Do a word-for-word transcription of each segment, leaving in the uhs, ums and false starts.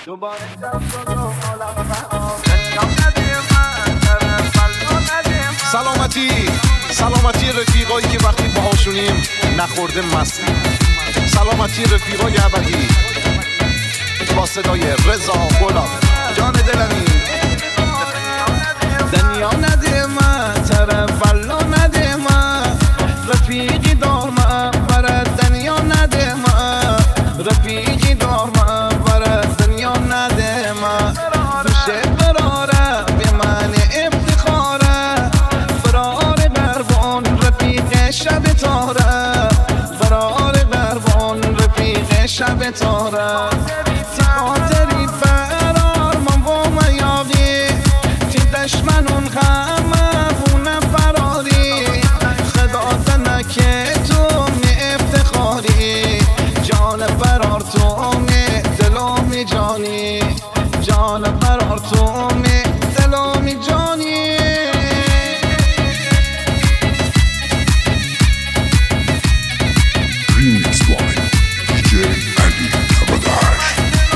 سلامتی سلامتی رفیقایی که وقتی باهاشونیم نخورده مستی. سلامتی رفیقای ابدی با صدای رضا غلام. جان دلمی دنیا نده من، طرف والا نده من، رفیقی دار من برای دنیا نده من، رفیقی دار من برای دنیا نده من. دوشه براره به من افتخاره، برار قربان رفیق شب تاره، برار قربان رفیق شب تاره. خاطری فرار من با میاقی، تی دشمنون همه بونه فراری، خدا تنکه تو می افتخاری، جان فرار تو می دلو می جانی، جان فرار تو می دلو می جانی. Remix by دی جی علی نود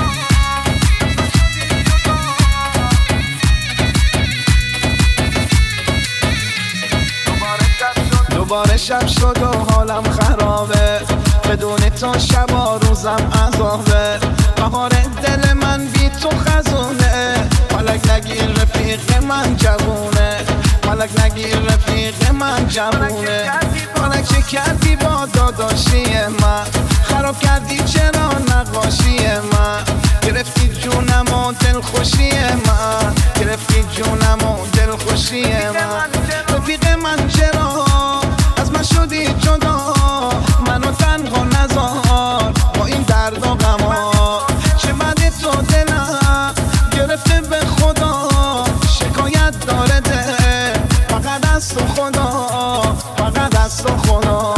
دوباره شب شد و حالم خرابه، بدون تو شبا روزم عذابه. بهار دل من بی تو خزونه، فلک نگیر رفیق من جوونه، فلک نگیر رفیق من جوونه. فلک چه کردی با داداشی من، خراب کردی چرا نقاشی من، گرفتی جونم و دلخوشی من، گرفتی جونم و دلخوشی من. رفیق من چرا از من شدی جدا، منو تنها نذار با این درد و غما. چه بده تو دلم گرفته به خدا، شکایت داره ده فقط از تو خدا، فقط از تو خدا.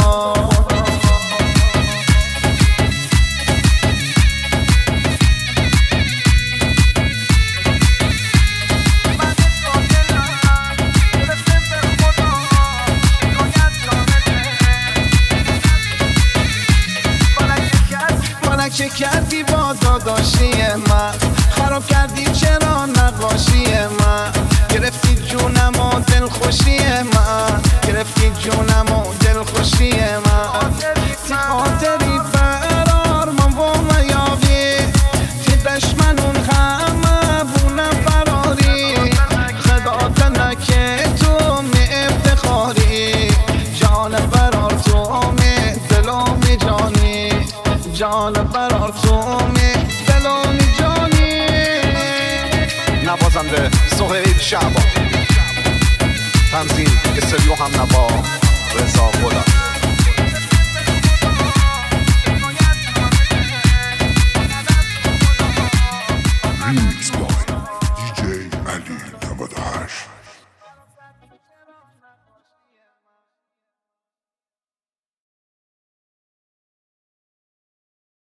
چه کردی با داداشی من، خراب کردی چرا نقاشی من، گرفتی جونم و دلخوشی من، گرفتی جونم و دلخوشی من. تی خاطری فرار من با میاقی، تی دشمنون همه بونه فراری، خدا تنکه تو می افتخاری، جان فرار تو می دلو می جانی، جان فرار تو می دلو می جانی. نوازنده سهیل شعبان، تنظیم استودیو هم نوا رضا غلام.